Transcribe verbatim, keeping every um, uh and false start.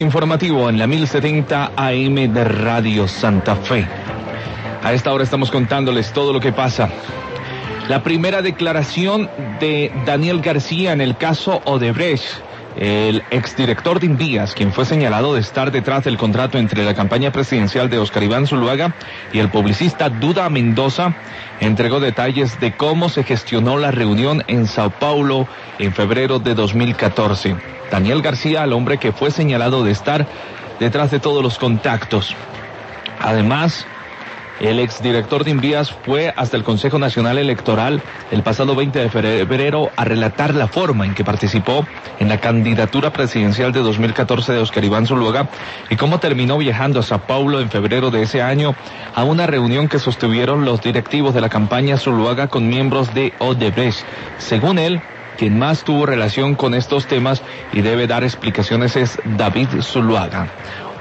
Informativo en la mil setenta A M de Radio Santa Fe. A esta hora estamos contándoles todo lo que pasa. La primera declaración de Daniel García en el caso Odebrecht, el exdirector de Invías, quien fue señalado de estar detrás del contrato entre la campaña presidencial de Oscar Iván Zuluaga y el publicista Duda Mendoza, entregó detalles de cómo se gestionó la reunión en Sao Paulo en febrero de dos mil catorce. Daniel García, el hombre que fue señalado de estar detrás de todos los contactos. Además, el exdirector de Invías fue hasta el Consejo Nacional Electoral el pasado veinte de febrero a relatar la forma en que participó en la candidatura presidencial de dos mil catorce de Oscar Iván Zuluaga y cómo terminó viajando a Sao Paulo en febrero de ese año a una reunión que sostuvieron los directivos de la campaña Zuluaga con miembros de Odebrecht. Según él, quien más tuvo relación con estos temas y debe dar explicaciones es David Zuluaga.